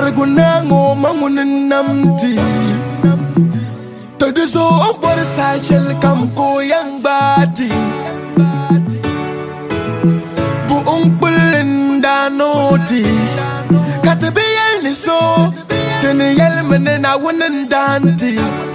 gunango mangunan namti. Todo so on por sachel kam ko yang bati. Bu umpulin danoti. Katabe yel ni so. Tene yel menen awunan danti.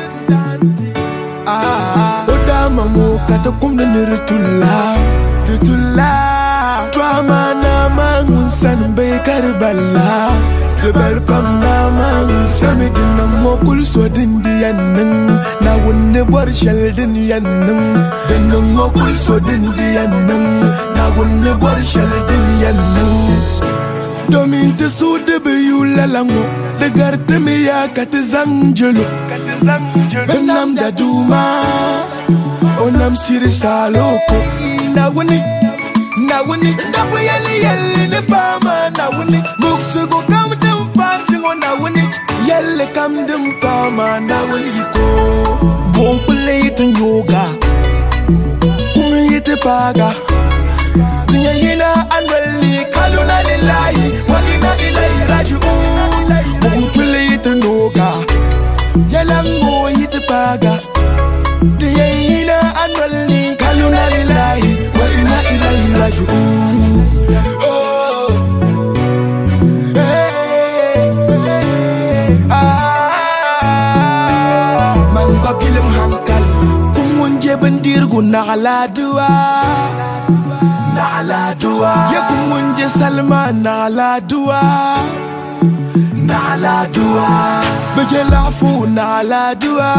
Odama mo katakum na nirtula. Nirtula. Drama na mangun san bay Karbala. Rebel pam na mangun sami dinang mo kulso din diyanang. Na wunne bor shell din yanang. Dinang mo kulso din diyanang. Na wunne bor shell din yanang. Domin te sude be yulalango. De garte me ya katizangjelo. Benam da duma. Onam siri saloko. Na wuni. Na wuni, na wuni, yelle ne pama. Na wuni, muksu go kam dem party go. Na wuni, yelle kam dem pama. Na wuni ko. Bon play to yoga. Kumi yete paga. Dunya hina anwali kaluna lillahi. Wadina ilahi rajiun. Bon play to yoga. Yalango yete paga. Dunya hina anwali kaluna lillahi. Wadina ilahi rajiun. Kilim hankal kumunje bendir guna ala dua ya kumunje salma na ala dua bejelafu na ala dua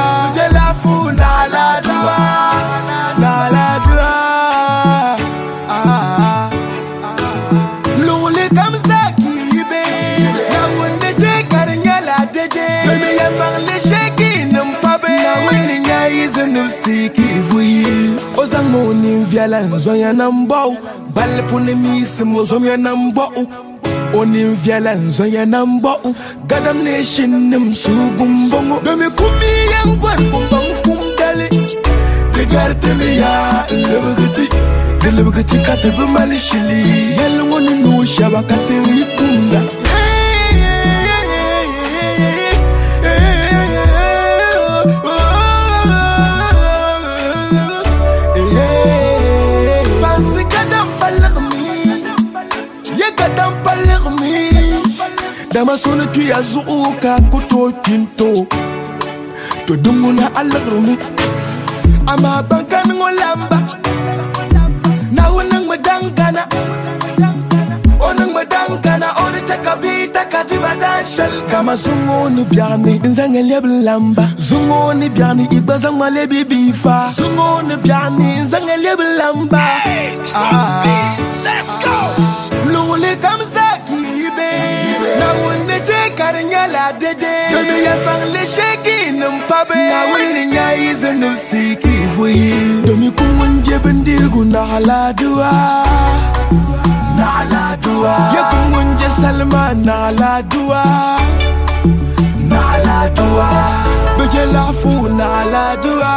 lule kamsaki be na wonde je karnyala dede me yamang le sheki Siki vui ozango ni viala nzoya nambo balpune misimo zomya nambo oni viala nzoya nambo gadam nation nim sugumbongo bemi kumi yangwan kumbang kumdali de garte me ya lebugati katabu malishili yelwo no shabakate wikumda Dama sona tu ya zuuka kuto tinto to dumuna alagrumi ama bankan ngolamba na wonang madankana onang madankana ori takabita katiba dashal kama zungoni byani nzangele blamba zungoni byani ibaza male bibifa zungoni byani nzangele blamba let's go lule kamzaki na wunde je karnyala dede Yomi ya pangle sheki numpabe Na wunde nya izo nusiki vui Domi kumunje bendirgu na ala dua Ya kumunje salma na ala dua Bejelafu na ala dua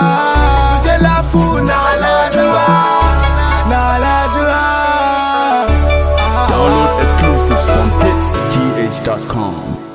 Download exclusives from hitsgh.com.